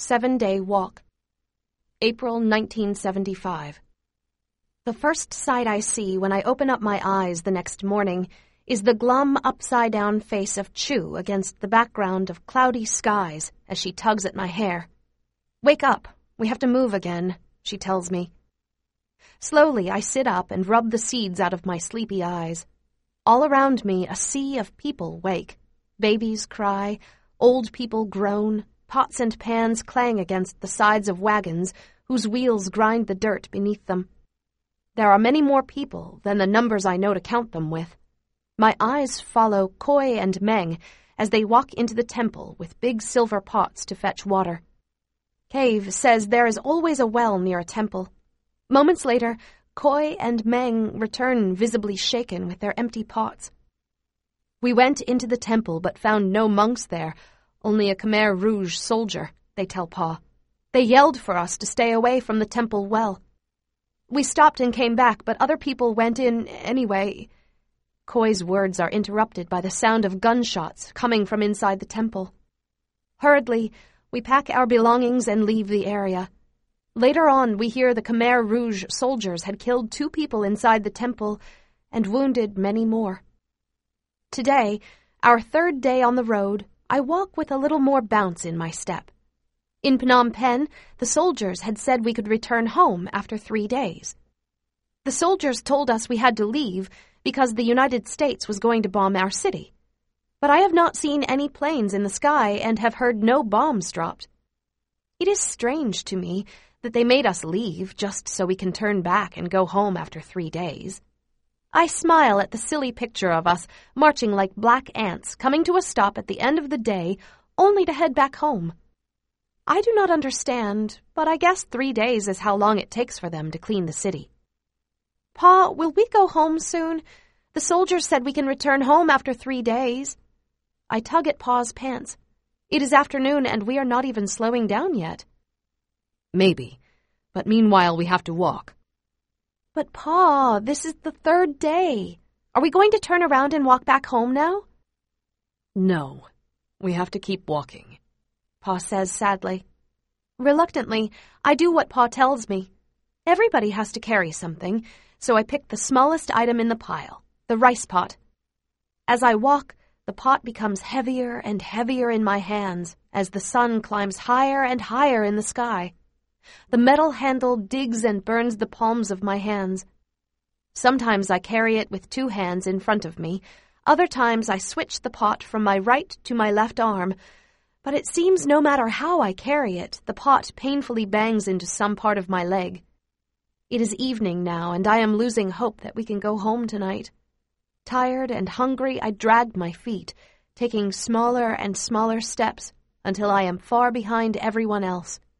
7-Day Walk. April 1975. The first sight I see when I open up my eyes the next morning is the glum, upside-down face of Chu against the background of cloudy skies as she tugs at my hair. "Wake up. We have to move again," she tells me. Slowly, I sit up and rub the seeds out of my sleepy eyes. All around me, a sea of people wake. Babies cry, old people groan, pots and pans clang against the sides of wagons whose wheels grind the dirt beneath them. There are many more people than the numbers I know to count them with. My eyes follow Koi and Meng as they walk into the temple with big silver pots to fetch water. Cave says there is always a well near a temple. Moments later, Koi and Meng return visibly shaken with their empty pots. We went into the temple but found no monks there, only a Khmer Rouge soldier, they tell Pa. They yelled for us to stay away from the temple well. We stopped and came back, but other people went in anyway. Koi's words are interrupted by the sound of gunshots coming from inside the temple. Hurriedly, we pack our belongings and leave the area. Later on, we hear the Khmer Rouge soldiers had killed 2 people inside the temple and wounded many more. Today, our 3rd day on the road, I walk with a little more bounce in my step. In Phnom Penh, the soldiers had said we could return home after 3 days. The soldiers told us we had to leave because the United States was going to bomb our city. But I have not seen any planes in the sky and have heard no bombs dropped. It is strange to me that they made us leave just so we can turn back and go home after 3 days. I smile at the silly picture of us marching like black ants coming to a stop at the end of the day only to head back home. I do not understand, but I guess 3 days is how long it takes for them to clean the city. Pa, will we go home soon? The soldiers said we can return home after 3 days. I tug at Pa's pants. It is afternoon and we are not even slowing down yet. Maybe, but meanwhile we have to walk. But Pa, this is the 3rd day. Are we going to turn around and walk back home now? No, we have to keep walking, Pa says sadly. Reluctantly, I do what Pa tells me. Everybody has to carry something, so I pick the smallest item in the pile, the rice pot. As I walk, the pot becomes heavier and heavier in my hands as the sun climbs higher and higher in the sky. The metal handle digs and burns the palms of my hands. Sometimes I carry it with 2 hands in front of me. Other times I switch the pot from my right to my left arm. But it seems no matter how I carry it, the pot painfully bangs into some part of my leg. It is evening now, and I am losing hope that we can go home tonight. Tired and hungry, I drag my feet, taking smaller and smaller steps until I am far behind everyone else.